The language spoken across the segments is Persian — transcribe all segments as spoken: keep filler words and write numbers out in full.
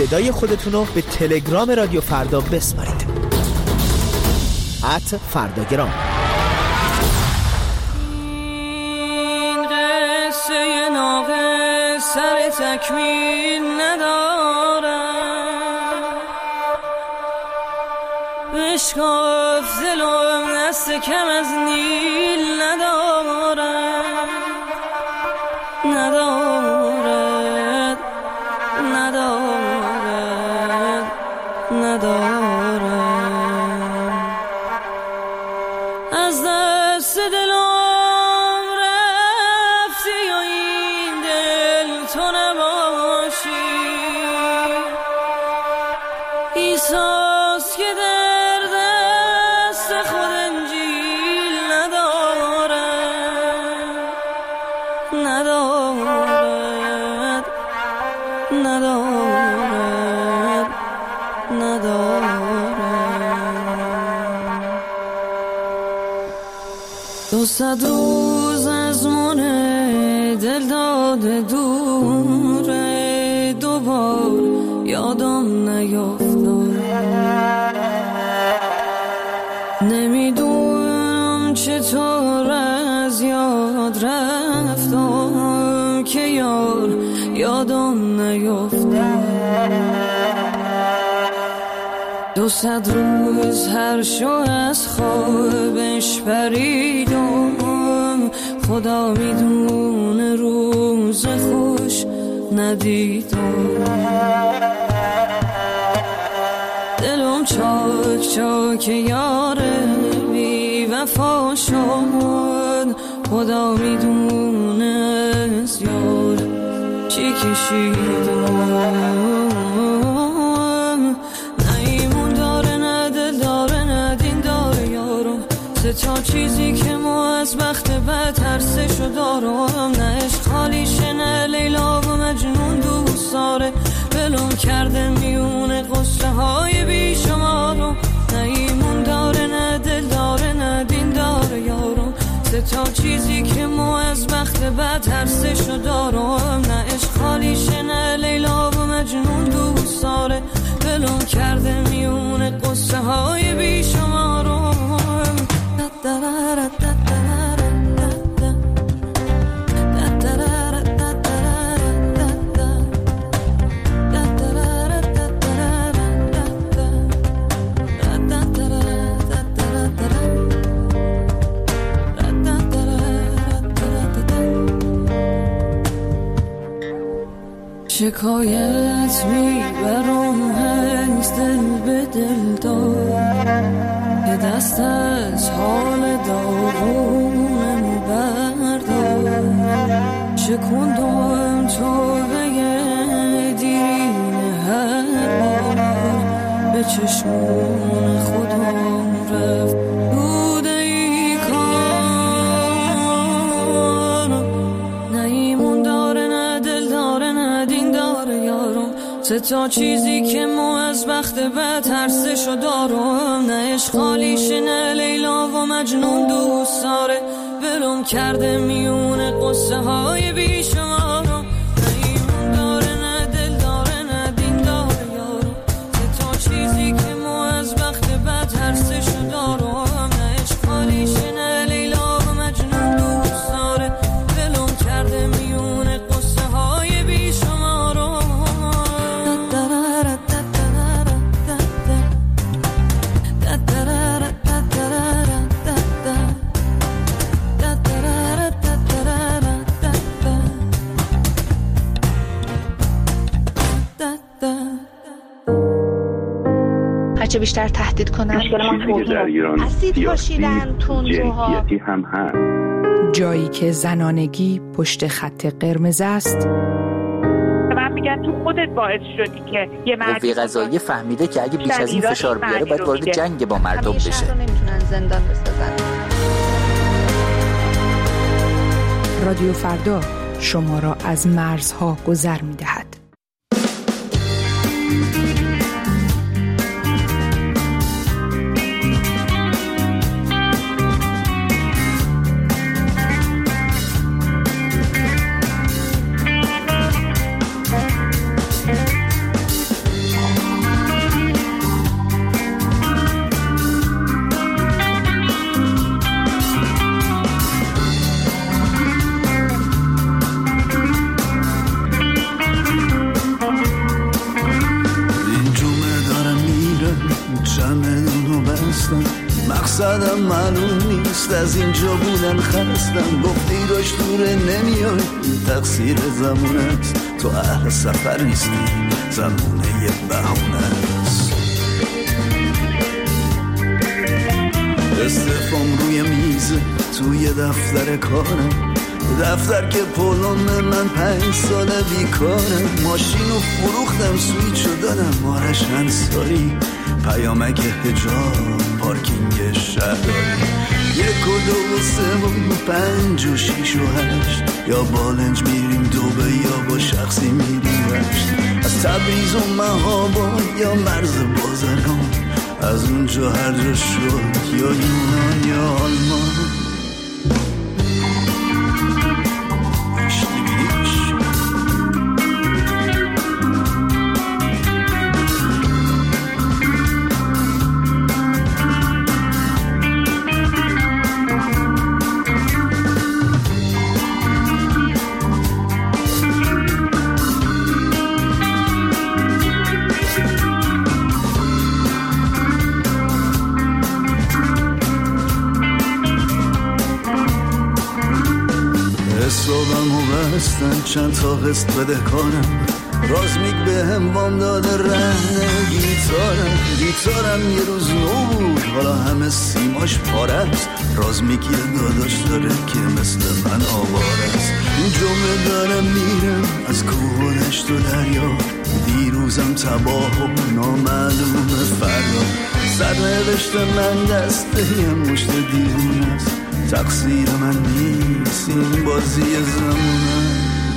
صدای خودتون رو به تلگرام رادیو فردا بسپارید. ات فرداگرام. این قصه ناقص سر تکمیل نداره، بشکاف دلم دست کم از نیل نداره، ندارد ندارد ندارد. از دست دلم رفتی و این دل تو نباشی، ایساس که در دست خود انجیل ندارد، ندارد ندارد ندارد. دو صد روز از من دل داده دوره، دوبار یادم نیفتاد، نمیدونم چطور از یاد رفتم که یار یادم نیفتاد. دو صد روز هر شو از خوابش پریدم، خدا میدونه روز خوش ندیدم. دلم چاک چاک یاره بی وفا شد، خدا میدونه از یار چی کشیدم. تا چیزی که ما از بخت بد ترسشو دارم، نه عشق خالیشه نه لیلا و مجنون دوست داره، بلوم کرده میونه قصه های بیشمارم، نه ایمون داره نه دل داره نه دین داره یارم. سه تا چیزی که ما از بخت بد ترسشو دارم، نه عشق خالیشه نه لیلا و مجنون دوست داره، بلوم کرده میونه قصه های بیشمارم. شکایت میبرم از دل به دل دار، که دست از حال داغونم بردار، شکندم تو بگه دین هر بار، به چشمون خودم رفت بوده ای کار، نه ایمون داره نه دل داره نه دین داره یارم. سه تا چیزی که ما از بخت بد ترسشو دارم، نه عشق خالیشه نه لیلا و مجنون دوست داره، ولم کرده میونه قصه های بیشمارم، نه ایمون داره نه دل داره نه دین داره یارم. سه تا چیزی که ما از بخت بد ترسشو دارم، نه عشق خالیشه نه لیلا و مجنون دوست داره، ولم کرده میونه قصه های بیشمارم. هرچه بیشتر تهدید کنن اسید پاشیدن تندروها هم هست. جایی که زنانگی پشت خط قرمز است. من میگن تو خودت باعث شدی که یه مرد قوه قضاییه فهمیده که اگه بیش از این فشار بیاره باید وارد جنگ با مردم بشه. همیشه رو نمیتونن زندان بسازن. رادیو فردا شما را از مرزها گذر می‌دهد. معلوم نیست، از اینجا بودن خستم، گفتی راش دوره نمیای، تقصیر زمونت، تو اهل سفر نیستی، زمونه یه بهونه است. استفام روی میز توی دفتر کارم، دفتر که پولم من پنج ساله بیکارم، ماشینو فروختم سویچو دادم آرش انصاری، پیامک حجاب پارکینگ شهرداری، یک و دو و سه و پنج و شیش و هشت، یا بالنج میریم دوبه یا با شخصی میریم رشت، از تبریز و مهاباد یا مرز بازرگان، از اونجا هر جا شد یا یونان یا آلمان. چند تا قسط بده کارم، رازمیک به هم وام داده رهن گیتارم، گیتارم یه روز نو بود حالا همه سیماش پاره است، رازمیک یه داداش داره که مثل من آوار است، این جمعه دارم میرم از کوه و دشت و دریا، دیروزم تباه و نامعلوم فردا، سرنوشت من دسته یه مشت دیرون است، تقصیر من نیست این بازی زمونه.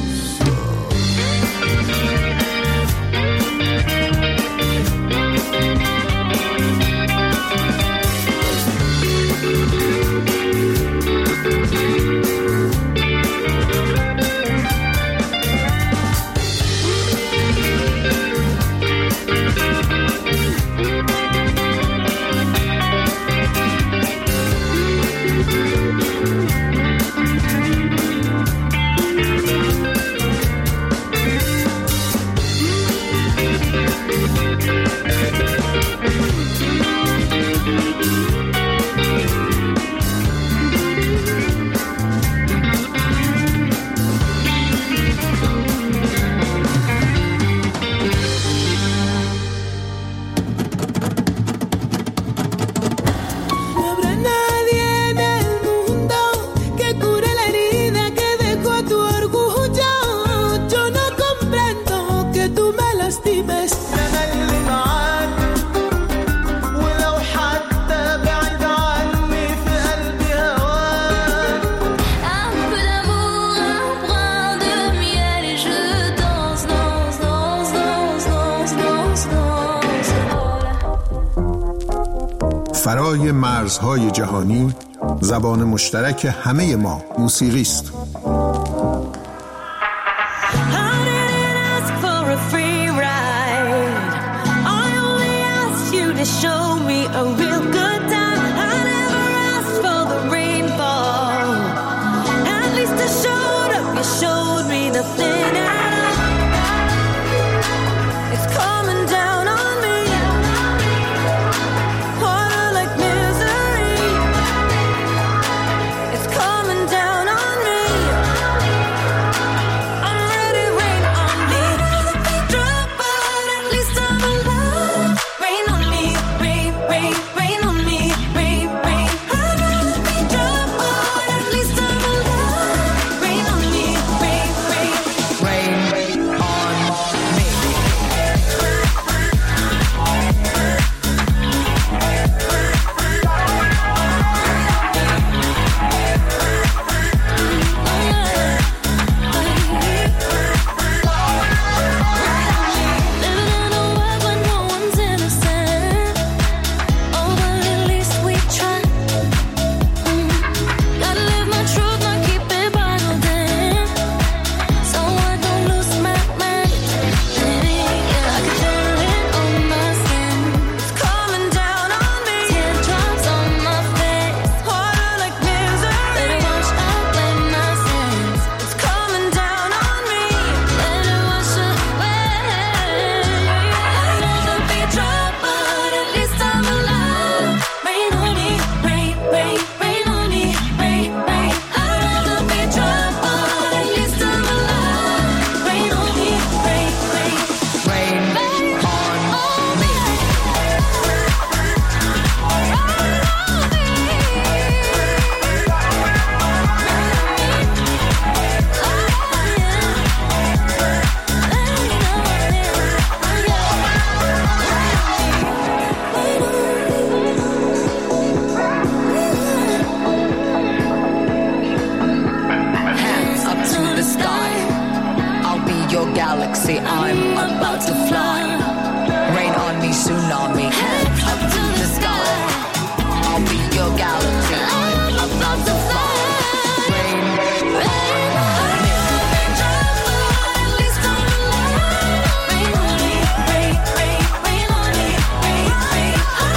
فرای مرزهای جهانی، زبان مشترک همه ما موسیقی است. It's coming down on me. galaxy, I'm about to fly. Rain on me, tsunami, head up to the sky. I'll be your galaxy, I'm about to fly. Rain, rain on me. At least I'm alive. Rain on me, rain, rain, rain on me. Rain, rain,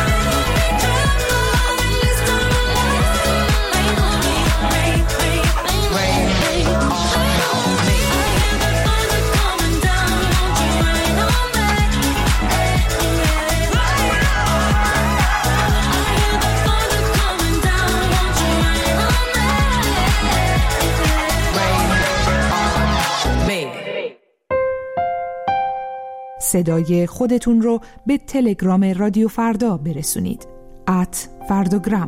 at least I'm alive. Rain on me, rain, rain, rain, rain on me. صدای خودتون رو به تلگرام رادیو فردا برسونید. ات فرداگرام.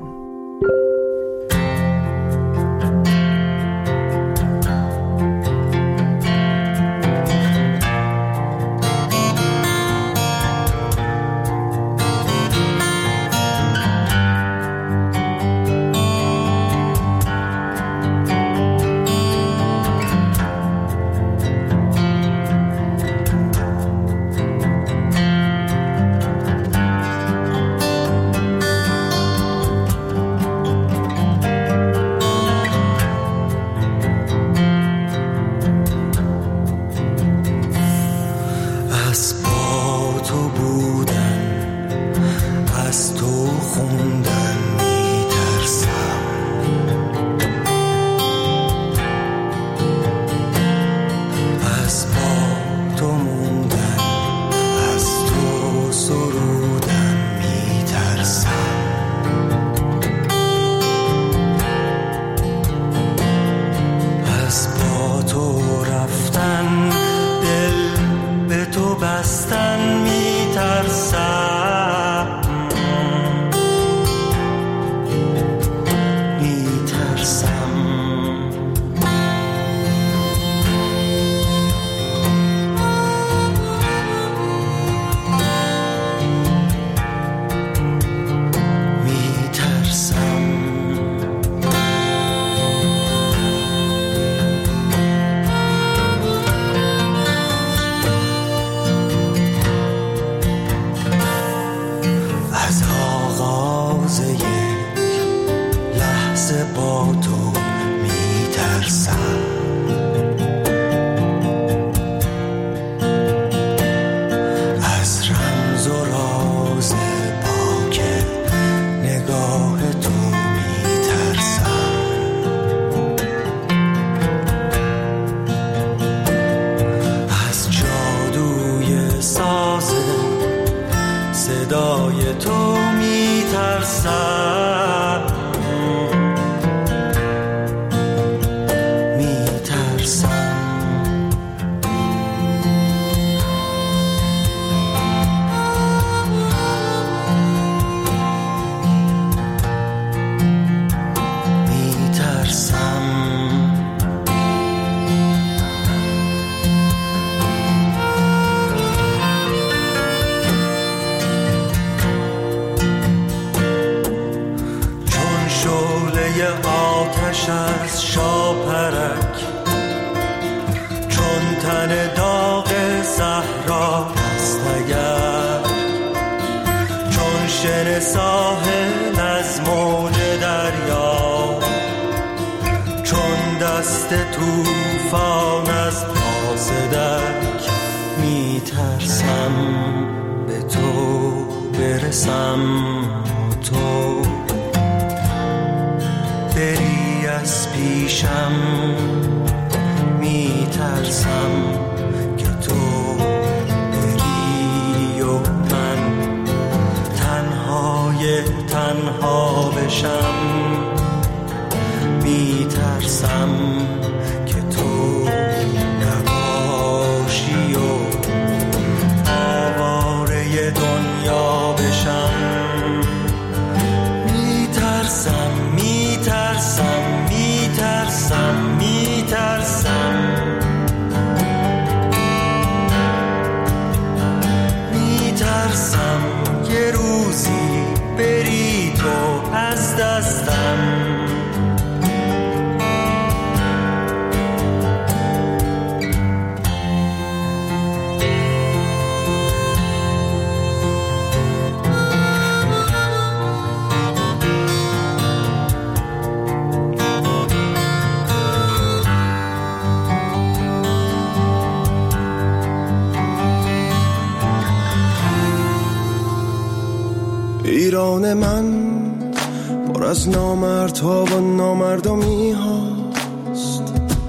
جهان من پر از نامردها و نامردمی هاست.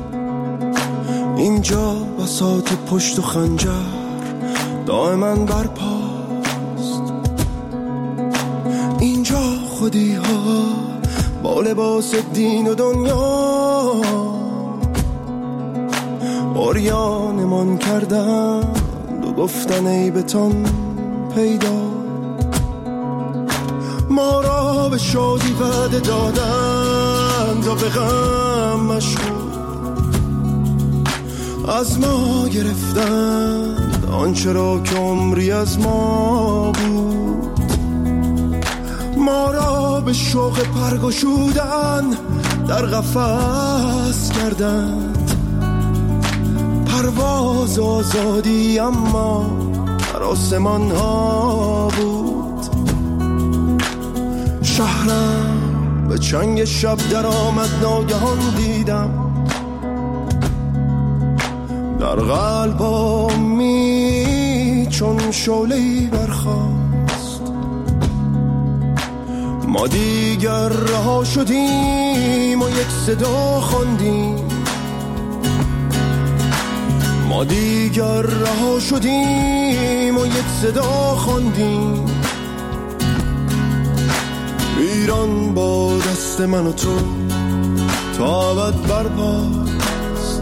اینجا بساط پشت و خنجر دائما برپاست. اینجا خودی ها با لباس دین و دنیا عریانمان کردند و گفتن ای بتان پیدا. ما را به شادی وعده دادند و به غم مشغول از ما گرفتند آنچه را که عمری از ما بود. ما را به شوق پرگشودن در قفس کردند، پرواز آزادی اما در آسمان ها بود. شهرم به چنگ شب در آمد ناگهان دیدم، در قلبامی چون شعله‌ای برخاست. ما دیگر رها شدیم و یک صدا خواندیم، ما دیگر رها شدیم و یک صدا خواندیم. ایران با دست من و تو تا ابد برپاست.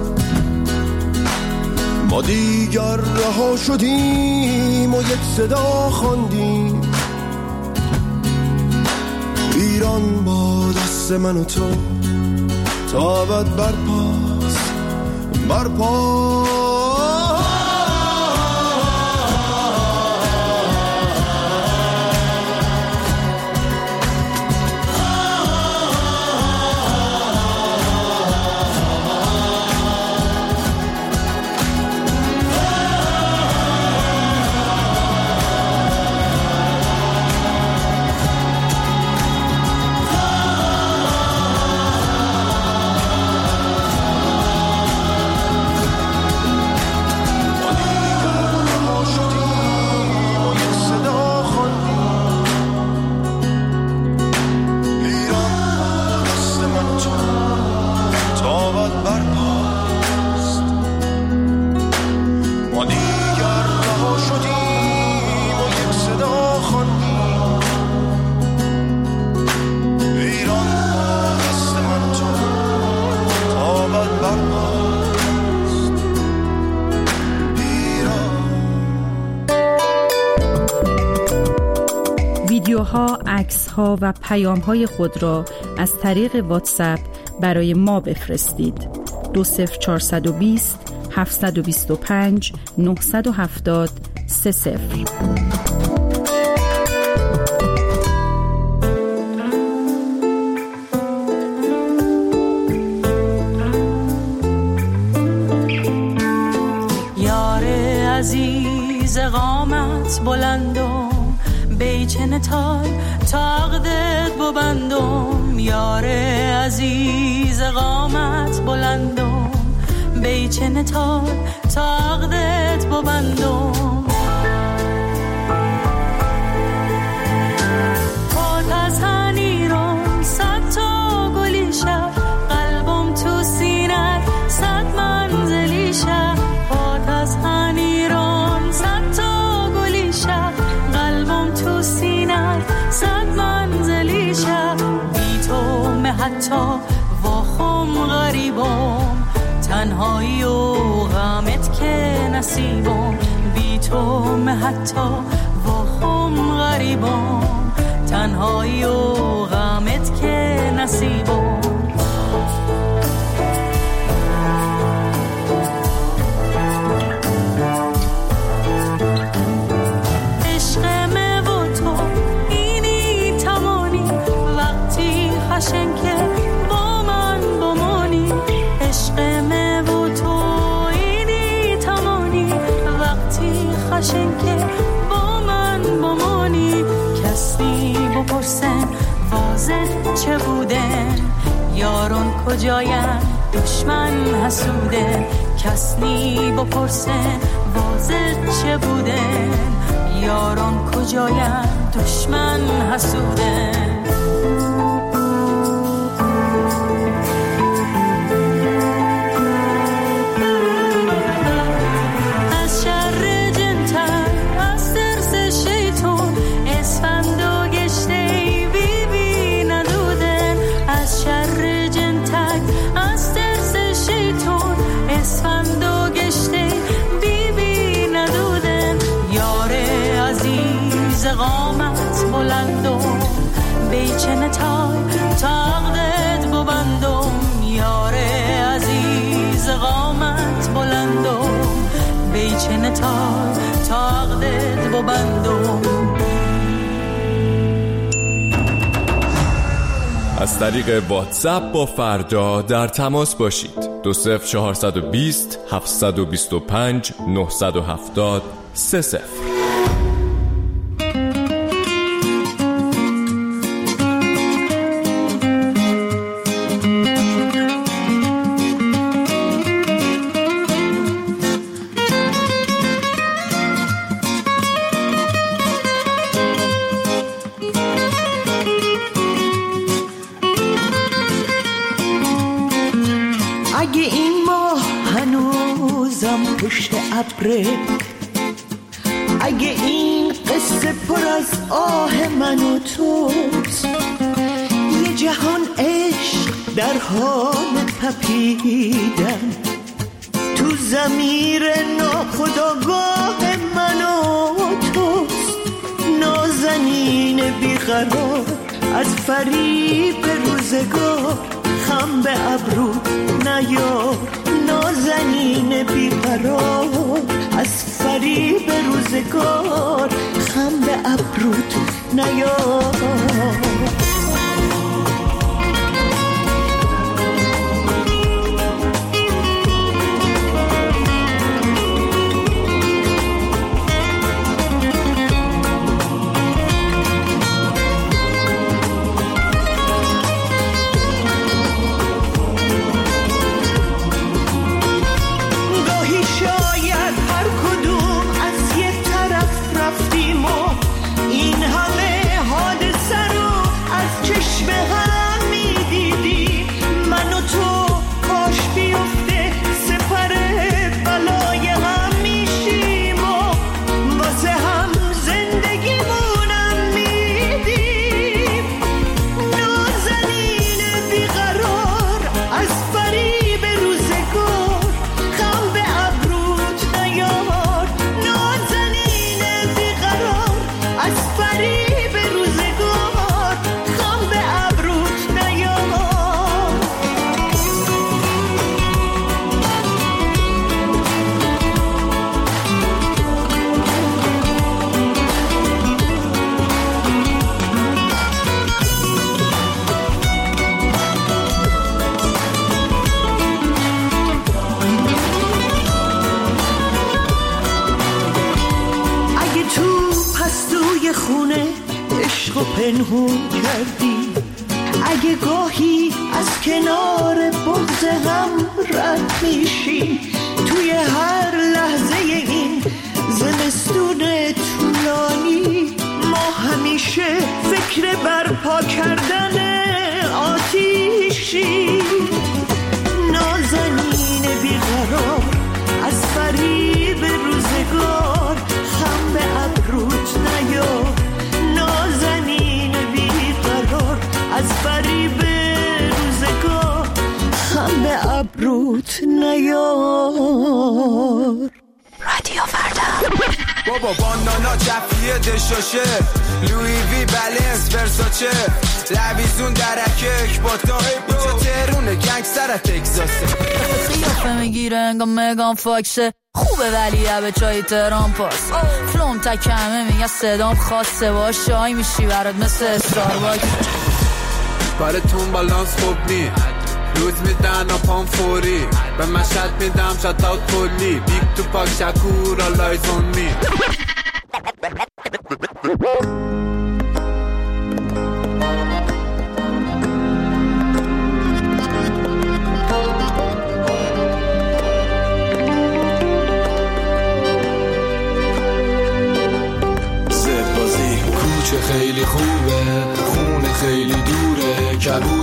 ما دیگر رها شدیم و یک صدا خواندیم. ایران با دست من و تو تا ابد برپاست، برپاست. ویدیوها، عکس‌ها و پیام‌های خود را از طریق واتساپ برای ما بفرستید. دو صفر چهارصد و بیست هفتصد و بیست و پنج نهصد و هفتاد سه صفر. یار عزیز قامت بلندم بیچن تال تاقدت ببندم. یار عزیز قامت بلندم بیچن تال تاقدت ببندم. پات از هنیرم صد تا گلی شد، قلبم تو سینت صد منزلی شد. پات از هنیرم صد تا گلی شد، قلبم تو سینت صد منزلی شد. بی تو مه حتی واخم غریبم، تنهایی و غمت که نصیبم. بی تو مه حتی واخم غریبم، تنهایی و غمت که نصیبم. خشن که با من بمانی، عشق من و تو اینی تمانی. وقتی خشن که با من بمانی، کسی بپرسن واضح چه بودن، یاران کجاین دشمن حسوده. کسی بپرسن واضح چه بودن، یاران کجاین دشمن حسوده قامت بلندم بیچن تای تاقدت ببندم یاره عزیز قامت بلندم بیچن تای تاقدت ببندم. از طریق واتساپ با فردا در تماس باشید. دو صفر چهارصد و بیست هفتصد و بیست و پنج نهصد و هفتاد سه صفر. اگه این ماه هنوزم پشت ابره، اگه این قصه پر از آه من و توست، یه جهان عشق در حال تپیدن تو ضمیر ناخودآگاه من و توست. نازنین بیقرار از فریب روزگار خم به ابرو نیار، نازنین بیقرار از فریب روزگار خم به ابروت نیار. پنهون کردی، اگه گاهی از کنار بغض هم رد میشی، توی هر لحظه این زمستون طولانی ما همیشه فکر برپا کردن آتیشی. نازنین بیقرار از فریب روزگار خم به ابروت نیار، نازنین بیقرار از فریب روزگار خم به ابروت نیار. رادیو فردا. بابا بانانا جفیه دشاشه، لوی وی بلنس ورساچه، لویزون درکک با تا اینجا تهرونه گنگستر تکساسه. قیافه میگیره انگاه مگان فاکشه، خوبه ولی به چای تهران پاس، فلوم تکمه میگه صدام خاصه، باش شای میشی برات مثل استارباکس. کارتون بالانس خوب نی، روز میدن اپام فوری، به مشهد میدم شات اوت کلی، بیگ تو پاک شکور آلایز اون می.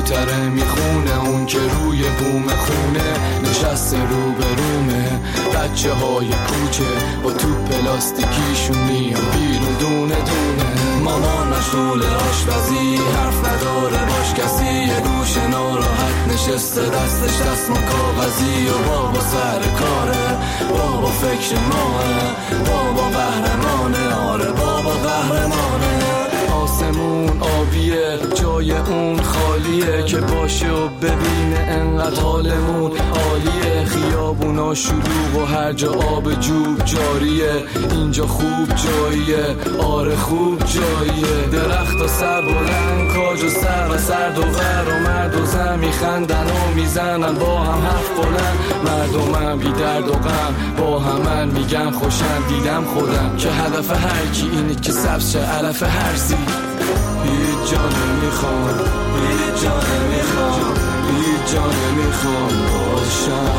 کبوتره میخونه اون که روی بوم خونه نشسته رو به رومه. بچه های کوچه با تو پلاستیکیشون میان بیرون دونه دونه. مامان مشغول آشپزی حرف نداره باش کسی، یه گوشه ناراحت نشسته دستش دستمال کاغذی. و بابا سر کاره، بابا فکر ماه، بابا قهرمانه، آره بابا قهرمانه. آسمون آبیه جای اون خالیه که باشه و ببینه انقدر حالمون عالیه. خیابونا شلوغ و هر جا آب جوب جاریه، اینجا خوب جاییه، آره خوب جاییه. درخت و سر بلند کاج و سر و سرد و ور و مرد و زن میخندن و میزنن با هم حرف بلند. مردمم بی درد و غم با همن میگن خوشن. دیدم خودم که هدف هر کی اینه که سبز شه علف هرزی. هیچ جا نمیخوام، هیچ جا نمیخوام، هیچ جا نمیخوام باشم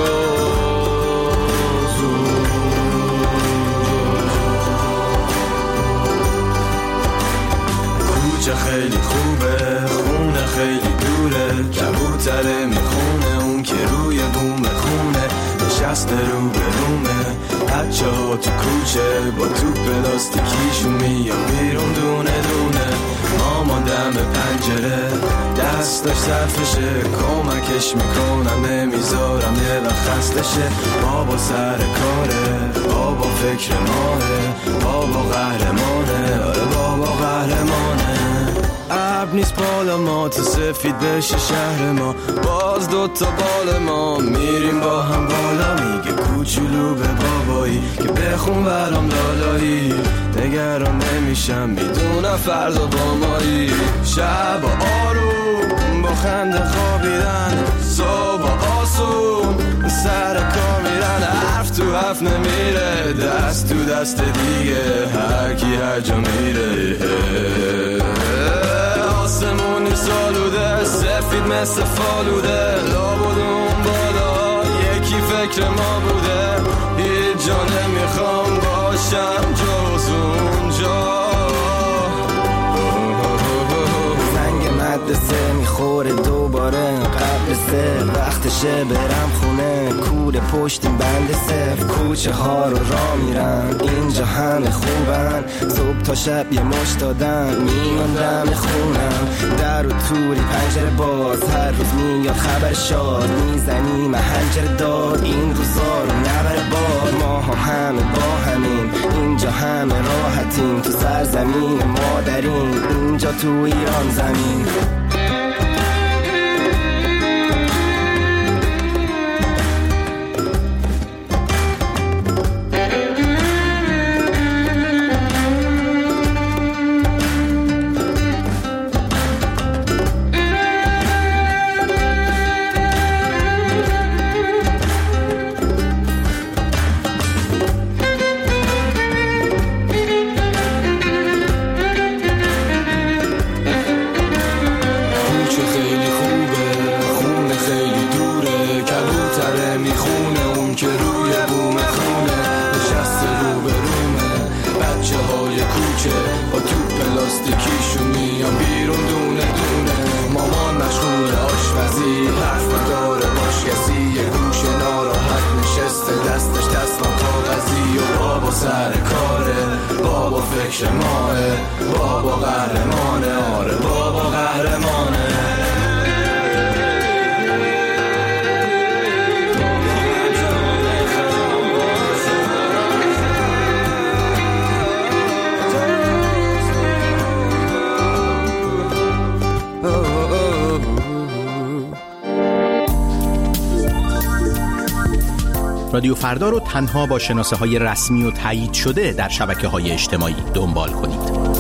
جز کوچه خیلی خوبه، خونه خیلی دوره، کبوتره میخونه اون که روی بوم خونه نشسته رو به رومه. بچه ها تو کوچه با تو پلاستیکیشون میان بیرون دونه دونه. مامان دم پنجره دستش صرفشه، کمکش میکنم نمیذارم یه وقت خستشه. بابا سر کاره، بابا فکر ماهه، بابا قهرمانه، آره بابا قهرمانه. ابر نیست بالا ما تا سفید بشه شهر ما، باز دوتا بال ما میریم با هم بالا. میگه کوچولو به بابایی که بخون برام لالایی، نگران نمیشم میدونم فردا با مایی. شب آروم با خنده خوابیدن، صبح آسون سر کار میرن. حرف تو حرف نمیره، دست تو دست دیگه، هر کی هر جا میره. آسمونی سالوده سفید مثل فالوده، لابدون بالا یکی فکر ما بوده. هیچ جا نمیخوام باشم جز اونجا. زنگ مدرسه میخوره دوباره قبل سه، وقتشه برم خونه کوره پشت این بند صفر. کوچه ها رو را میرم اینجا همه خوبن، صبح تا شب یه مش دادن میان دم خونم. در و توری پنجره باز هر روز میاد خبر شاد، میزنی محنجر داد این روزا رو نبره باد. ما همه با همین اینجا همه راحتیم، تو سرزمین مادرین اینجا تو ایران زمین. سر کاره، بابا فکر ماه، بابا قهرمانه، آره بابا قهرمانه. رادیو فردا رو تنها با شناسه های رسمی و تایید شده در شبکه های اجتماعی دنبال کنید.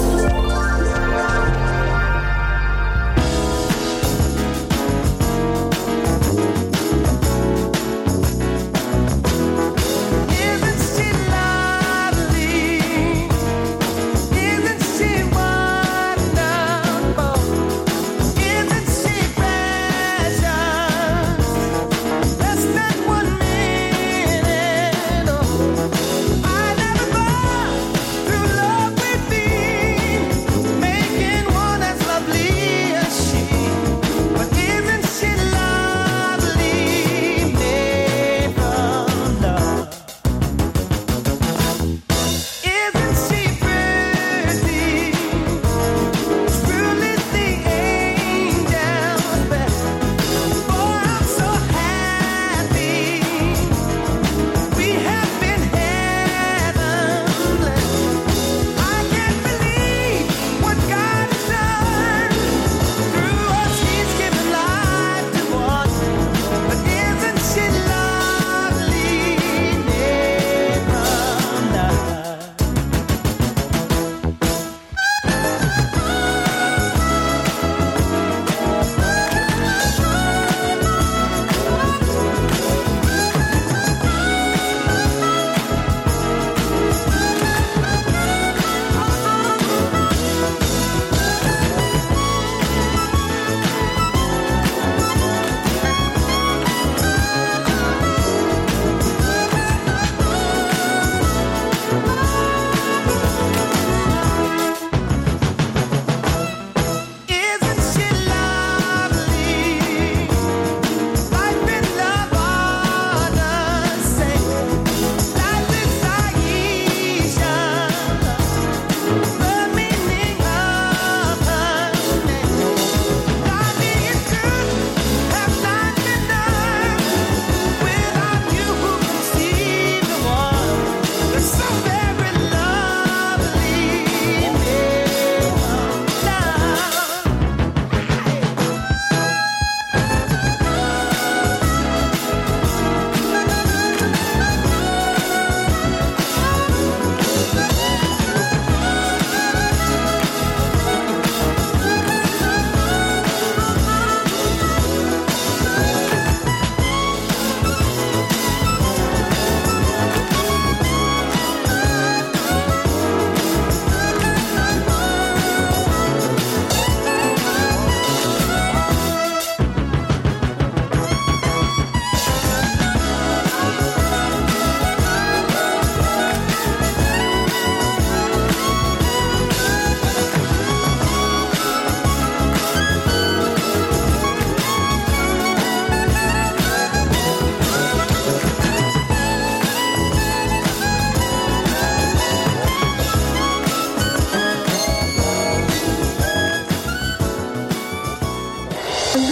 I never thought through love with me.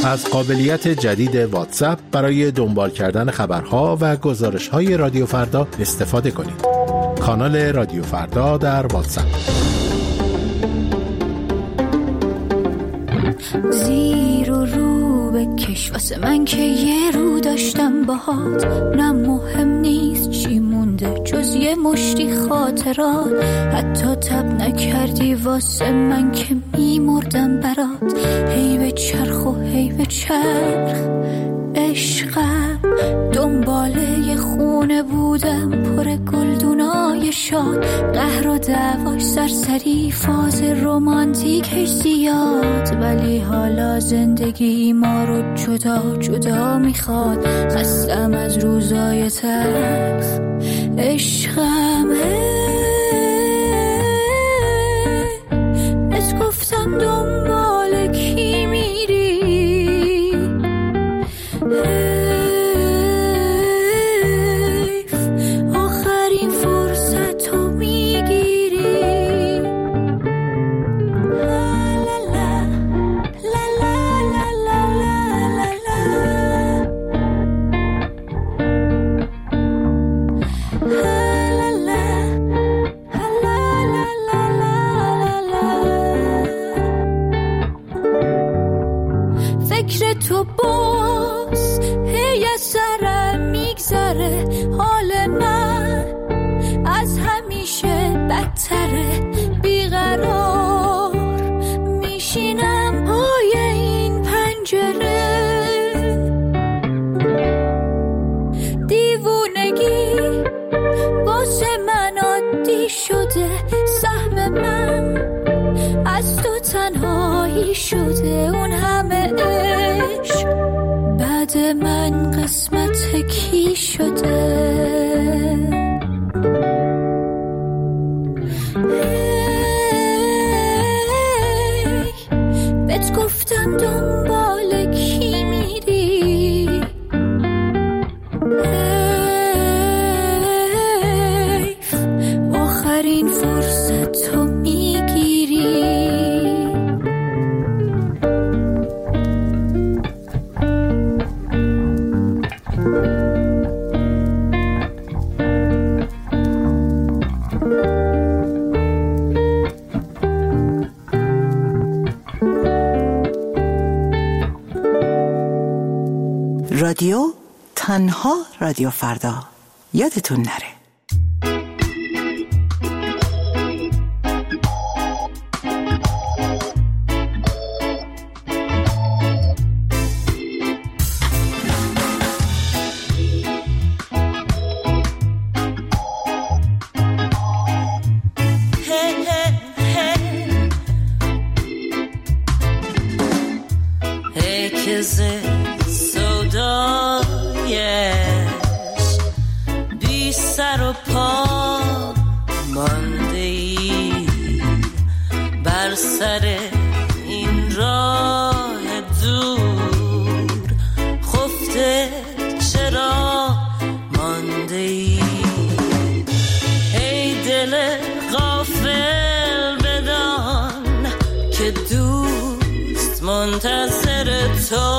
از قابلیت جدید واتساپ برای دنبال کردن خبرها و گزارش‌های رادیو فردا استفاده کنید. کانال رادیو فردا در واتساپ. زیر و رو بکش واسه من که یه رو داشتم باهات، نه مهم نیست چی مونده جز یه مشتی خاطرات. حتی تب نکردی واسه من که میمردم برات. هی به چرخ و هی به چرخ عشقم، دنباله یه خونه بودم پر گلدونای شاد. قهر و دعواش سرسری، فاز رومانتیکش زیاد. ولی حالا زندگی ما رو جدا جدا میخواد. خستم از روزای تلخ عشقم. از گفتم دنبال کی میری، حیف آخرین فرصت رو میگیری. لا لا لا لا لا لا لا لا. فکر تو باز هی از سرم میگذره، حال من از همیشه بدتره. بیقرار میشینم پای این پنجره، دیوونگی واسه من عادی شده. سهم من از تو تنهایی شده، اون همه عشق بعد من قسمت کی شده. هی بهت گفتم دنبال کی میری، حیف آخرین فرصت رو میگیری. رادیو تنها رادیو فردا، یادتون نره. منتظر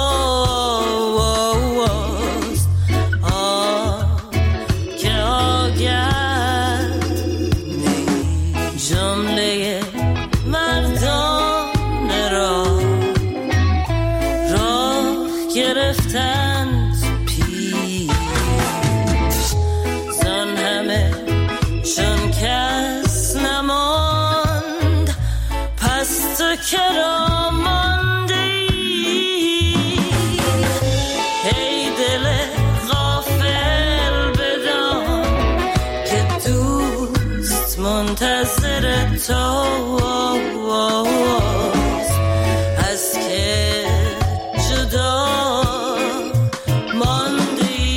توست، آه که آگر نی جمله مردان را راه گرفتند پیش. زن همه چون کس نماند، پس تو کرا منتظر توست، از که جدا ماندی.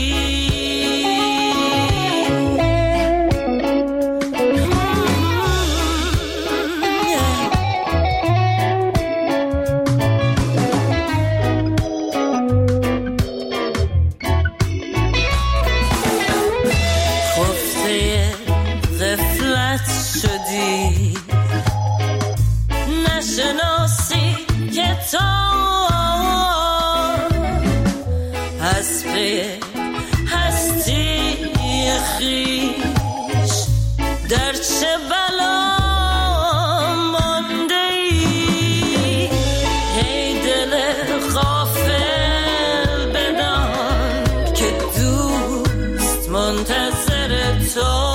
خفته غفلت شدی، نشناسی که تو از پی هستی خویش در چه بلا مانده ای ای دل غافل بدان که دوست منتظر تو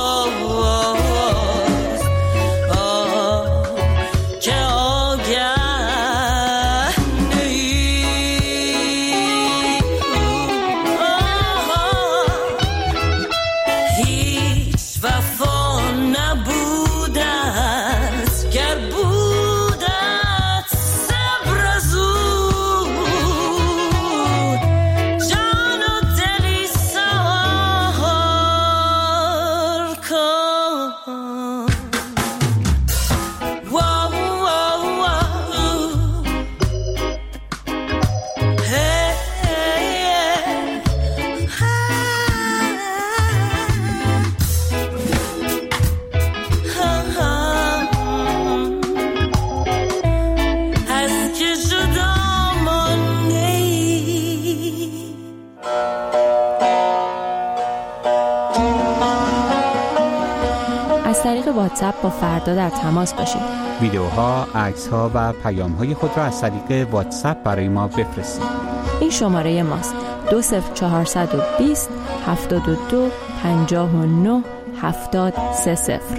واتساپ با فردا در تماس باشید. ویدیوها، عکس‌ها و پیام‌های خود را از طریق واتساپ برای ما بفرستید. این شماره ماست: دو صفر چهارصد و بیست هفتاد و دو پنجاه و نه هفتاد سه صفر.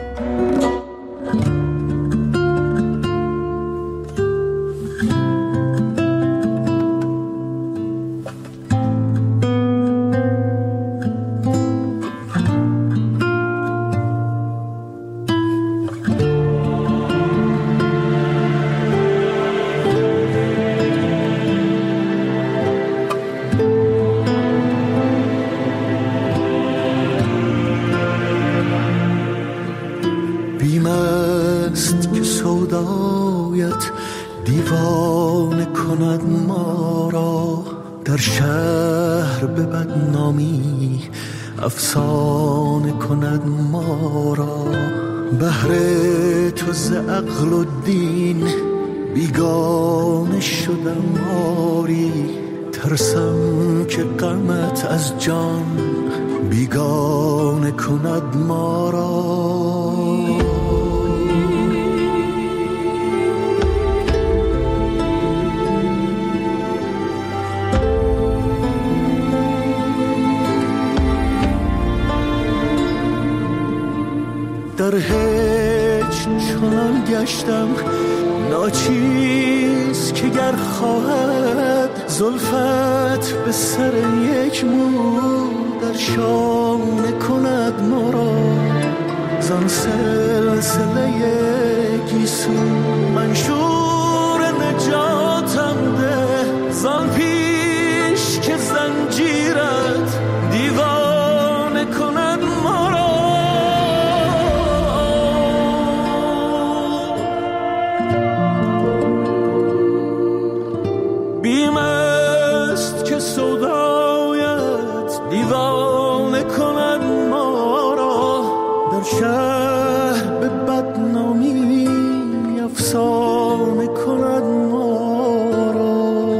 دیوانه کند ما را در شهر به بدنامی، افسانه کند ما را. بهر تو ز عقل و دین بیگانه شدم آری، ترسم که غمت از جان بیگانه کند ما را. در هیچ چنان گشتم ناچیز که گر خواهد زلفت به سر یک مو در شانه کند ما را. زان سلسله گیسو منشور نجاتم ده، زان پیش که زنجیرت دیوانه کند ما را. بیم است که سودایت دیوانه کند ما را، در شهر به بدنامی افسانه کند ما را.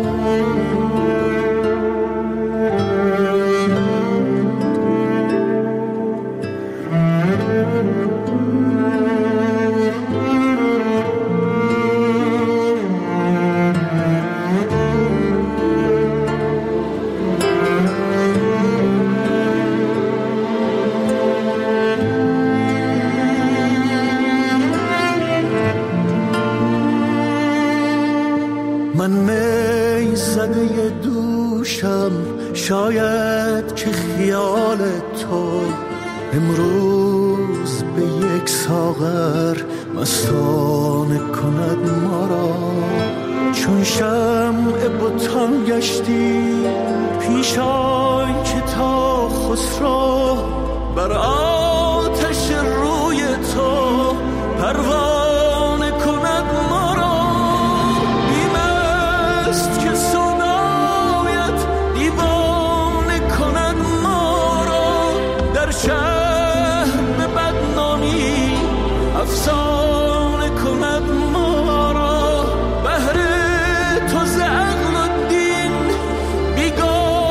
من می زده دوشم، شاید که خیال تو امروز به یک ساغر مستانه کند ما را. چون شمع بتان گشتی پیش آن که تا خسرو بر آتش روی تو پروانه کند ما را. بیم است که سودایت دیوانه کند ما را، در شهر به بدنامی افسانه کند ما را. بهر تو ز عقل و دین بیگانه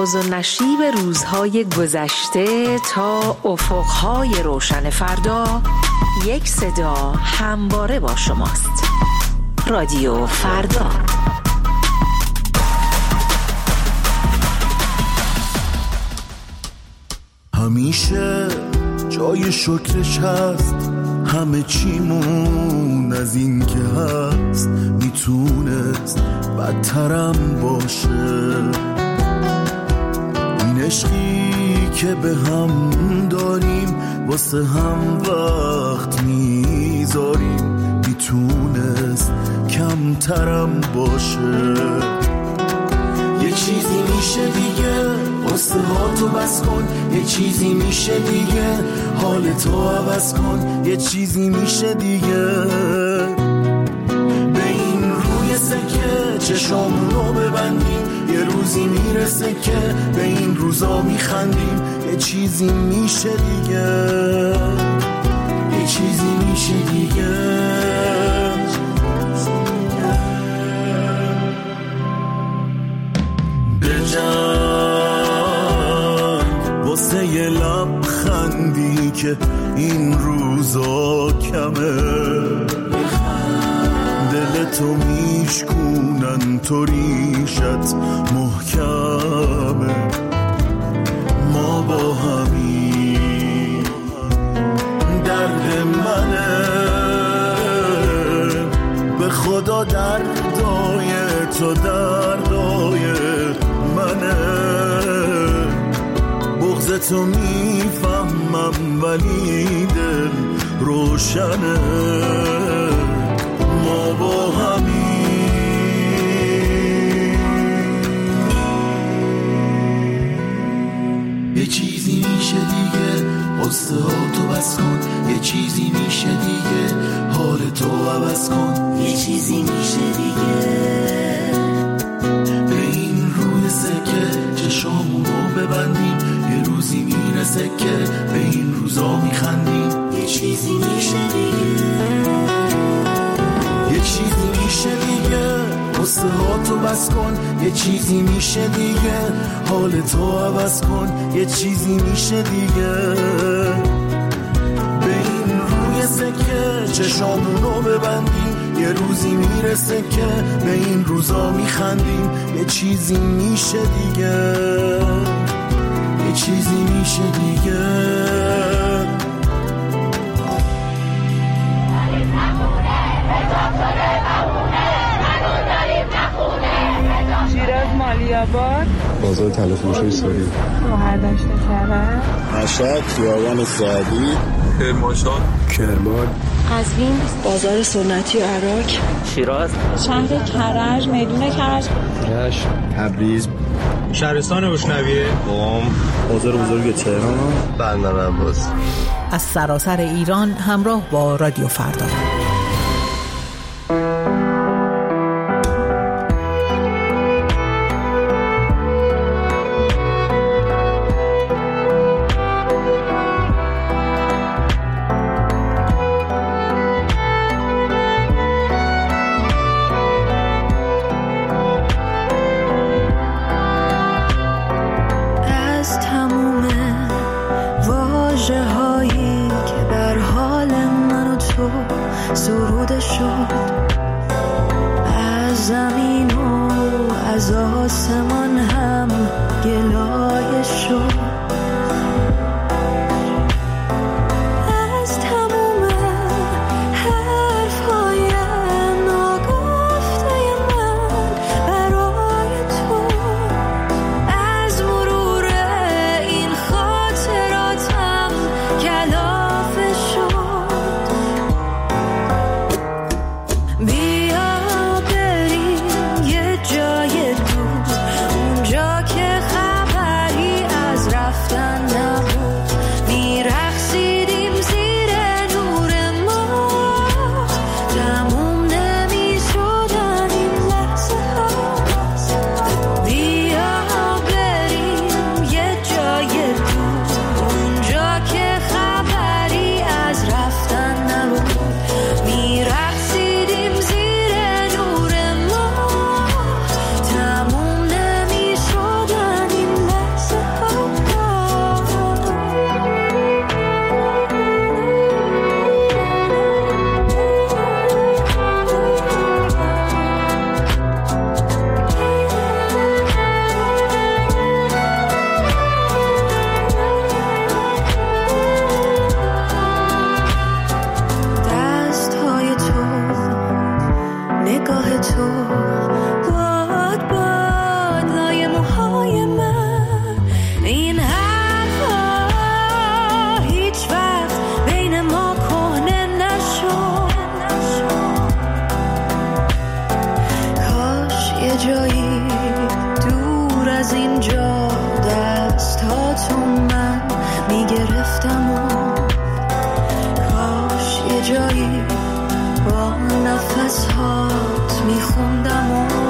فراز و نشیب روزهای گذشته تا افقهای روشن فردا، یک صدا همواره با شماست. رادیو فردا. همیشه جای شکرش هست، همه چیمون از این که هست میتونست بدترم باشه. این عشقی که به هم داریم واسه هم وقت میذاریم میتونست کمترم باشه. یه چیزی میشه دیگه واسه ها تو بس کن، یه چیزی میشه دیگه حالتو عوض کن، یه چیزی میشه دیگه به این روی سکه چشامونو ببندیم، یه روزی میرسه که به این روزا میخندیم، یه چیزی میشه دیگه، یه چیزی میشه دیگه. واسه یه لبخندی که این روزا کمه، دلتو میشکونن تو ریشت محکمه. ما با همین درد منه، به خدا دردای تو دردای منه. بغضتو میفهمم ولی دل روشنه. ما با همین یه چیزی میشه دیگه، قصه ها تو بس کن، یه چیزی میشه دیگه حالتو عوض کن، یه چیزی میشه دیگه به این روی سکه چشامونو ببندیم، یه روزی میرسه که به این روزا میخندیم، یه چیزی میشه دیگه، یه چیزی میشه دیگه قصه ها تو بس کن، یه چیزی میشه دیگه حالتو عوض کن، یه چیزی میشه دیگه به این روی سکه چشامونو ببندیم، یه روزی میرسه که به این روزا میخندیم، یه چیزی میشه دیگه، یه چیزی میشه دیگه. شیراز مالیاباد، بازار تلفروشی ساری، مهردشت کرد، مشهد خیابان سعدی، کرمانشاه، کرمان، قزوین بازار سنتی عراق، شیراز شهر کرج میدون کرج، رشت، تبریز، شهرستان روشنویه، قم، بازار بزرگ تهران، بندر عباس. از سراسر ایران همراه با رادیو فردا. نفس هات میخوندم و